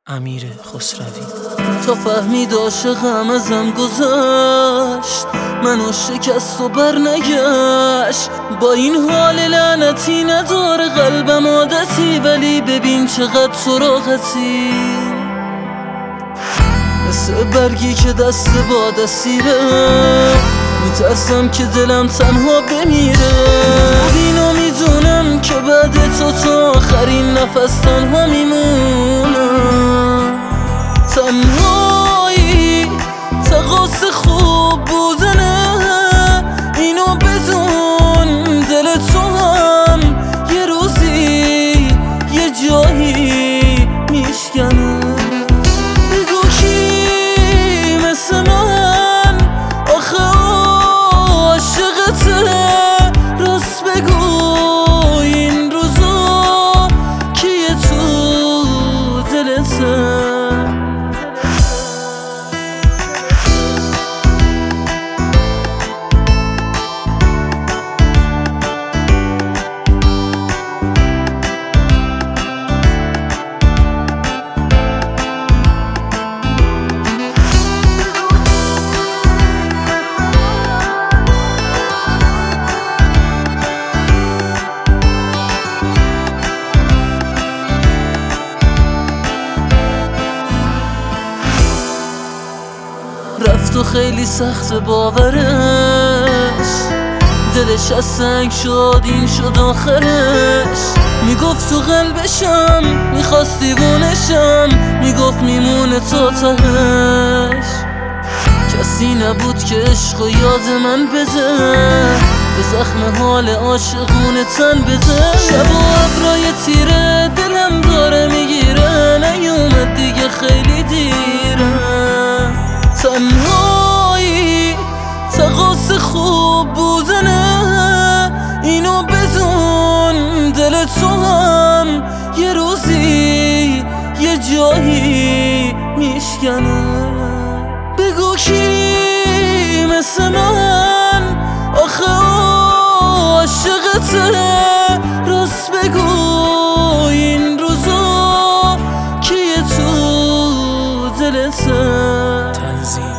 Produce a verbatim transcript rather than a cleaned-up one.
امیر خسروی. تا فهمید عاشقم ازم گذشت، منو شکست و بر نگشت. با این حال لعنتی نداره قلبم عادتی، ولی ببین چقدر سراغتی، مثل برگی که دست با دستیره. میترسم که دلم تنها بمیره. اینو میدونم که بعد تو تا آخرین نفس تنها میمونم. تنهایی تقاس خوب بودنه، اینو بدون دل تو هم یه روزی یه جایی میشکنه. بگو کی مثل من آخه عاشقته، راست بگو این روزا کیه تو دلته. رفت و خیلی سخت باورش، دلش از سنگ شد این شد آخرش. میگفت تو قلبشم میخواست دیوونشم، میگفت میمونه تا تهش. کسی نبود که عشق و یاد من بده، به زخم حال عاشقونه تن بده. شب و ابرای تیره دلم داره میگیره، نیومد دیگه خیلی دیره. تنهایی تقاس خوب بودنه، اینو بدون دل تو هم یه روزی یه جایی میشکنه. بگو کی مثل من آخه عاشقته، راست بگو این روزا کیه تو دلته. تنظیم